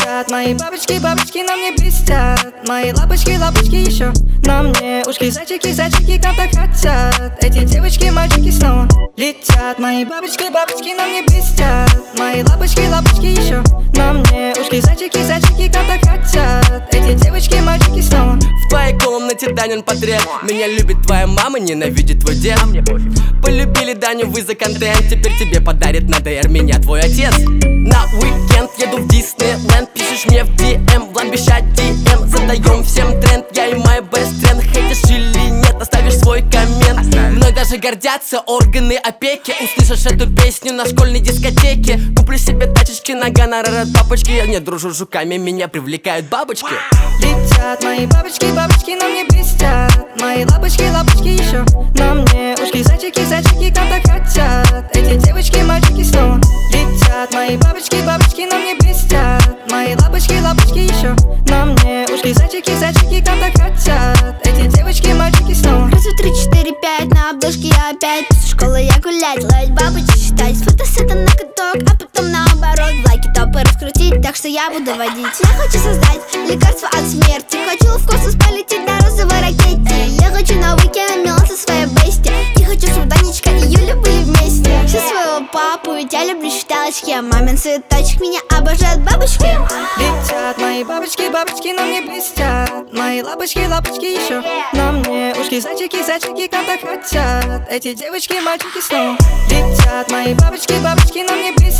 Летят мои бабочки, бабочки на мне блестят. Мои лапочки, лапочки еще на мне. Ушки, зайчики, зайчики, как так хотят. Эти девочки, мальчики снова летят. Мои бабочки, бабочки на мне блестят. Мои лапочки, лапочки еще на мне. Ушки, зайчики, зайчики, как так хотят. Эти девочки, мальчики снова. В твоей комнате Данин портрет. Меня любит твоя мама, ненавидит твой дед. Полюбили Даню вы за контент. Теперь тебе подарит на ДР меня твой отец. На уикенд еду в Диснейленд. Пишешь мне в DM, Влад Беща DM. Задаем всем тренд, я и мой best friend. Хотишь или нет, оставишь свой коммент. Мной даже гордятся органы опеки. Услышишь эту песню на школьной дискотеке. Куплю себе тачечки на гонорар от папочки. Я не дружу с жуками, меня привлекают бабочки. Летят мои бабочки, бабочки на мне блестят. Мои лапочки, лапочки еще на мне. Ушки, зайчики, зайчики, как так хотят. Эти девочки, мальчики снова летят. Мои бабочки, бабочки на мне блестят. Мои лапочки, лапочки еще на мне. Ушки, зайчики, зайчики, как так хотят. Эти девочки, мальчики снова. Раз, два, три, четыре, пять, на обложке я опять. После школы я гулять, ловить бабочек, считать. С фотосета на каток, а потом наоборот. В лайки топы раскрутить, так что я буду водить. Я хочу создать лекарство от смерти. Хочу в космос полететь на розовой ракете. Я хочу на уикенд мило со своей бести. И хочу, чтобы Данечка и Юля были вместе. Все своего папу, ведь я люблю считалочки. Мамин цветочек, меня обожают бабочки. Летят мои бабочки, бабочки на мне блестят. Мои лапочки, лапочки еще на мне. Ушки, зайчики, зайчики, как так хотят. Эти девочки, мальчики снова летят. Мои бабочки, бабочки на мне блестят.